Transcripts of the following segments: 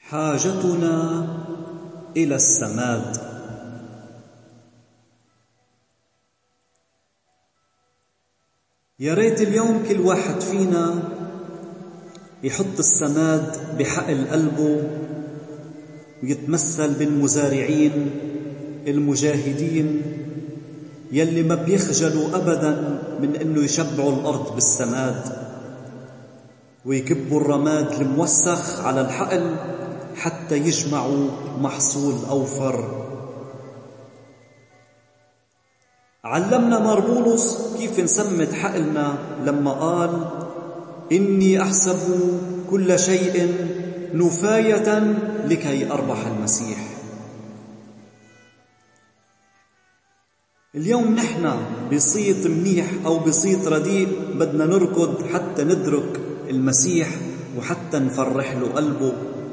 حاجتنا إلى السماد. يا ريت اليوم كل واحد فينا يحط السماد بحقل قلبه ويتمثل بالمزارعين المجاهدين يلي ما بيخجلوا أبدا من أنه يشبعوا الأرض بالسماد ويكبوا الرماد الموسخ على الحقل حتى يجمعوا محصول أوفر. علمنا مار بولس كيف نسمد حقلنا لما قال: إني أحسب كل شيء نفاية لكي أربح المسيح. اليوم نحن بصيت منيح أو بصيت رديء بدنا نركض حتى ندرك المسيح وحتى نفرح له قلبه.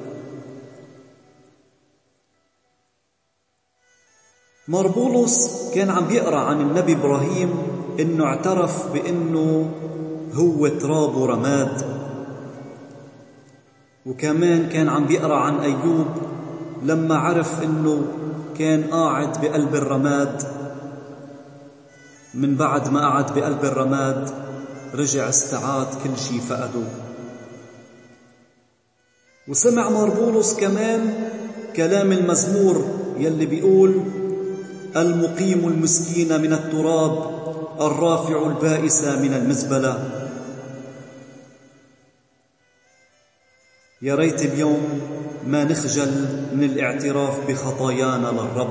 مار بولس كان عم بيقرأ عن النبي إبراهيم إنه اعترف بإنه هو تراب ورماد، وكمان كان عم بيقرأ عن أيوب لما عرف إنه كان قاعد بقلب الرماد. من بعد ما قعد بقلب الرماد رجع استعاد كل شيء فقده. وسمع مار بولس كمان كلام المزمور يلي بيقول: المقيم المسكين من التراب، الرافع البائس من المزبلة. يا ريت اليوم ما نخجل من الاعتراف بخطايانا للرب.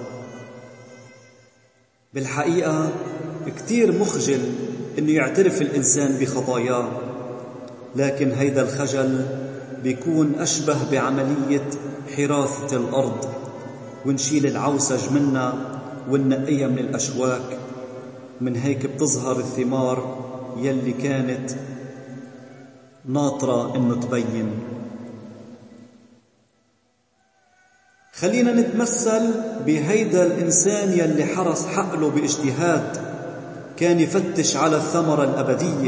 بالحقيقة كتير مخجل إنه يعترف الإنسان بخطاياه، لكن هيدا الخجل بيكون أشبه بعملية حراثة الأرض، ونشيل العوسج منها وننقيها من الأشواك. من هيك بتظهر الثمار يلي كانت ناطرة إنه تبين. خلينا نتمثل بهيدا الإنسان يلي حرس حقله باجتهاد، كان يفتش على الثمرة الأبدية.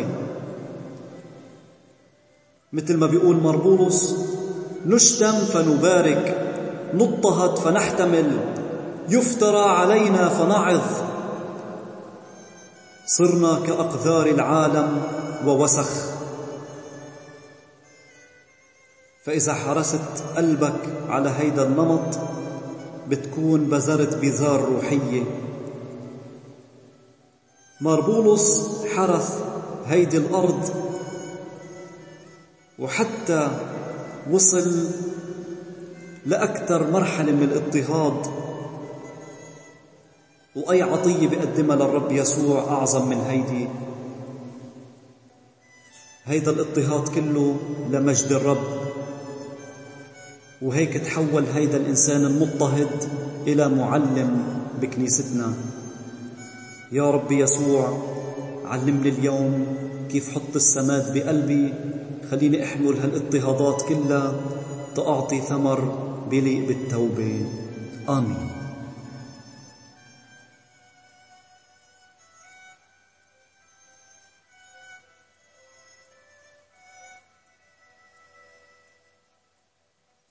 مثل ما بيقول مار بولس: نشتم فنبارك، نضطهد فنحتمل، يفترى علينا فنعظ. صرنا كأقذار العالم ووسخ. فإذا حرست قلبك على هيدا النمط بتكون بذرت بذار روحية. مار بولس حرث هيدي الأرض وحتى وصل لأكثر مرحلة من الاضطهاد، وأي عطية بيقدمها للرب يسوع أعظم من هيدا الاضطهاد كله لمجد الرب. وهيك تحول هيدا الإنسان المضطهد إلى معلم بكنيستنا. يا رب يسوع، علمني اليوم كيف حط السماد بقلبي، خليني أحمل هالاضطهادات كلها تأعطي ثمر بليق بالتوبة. آمين.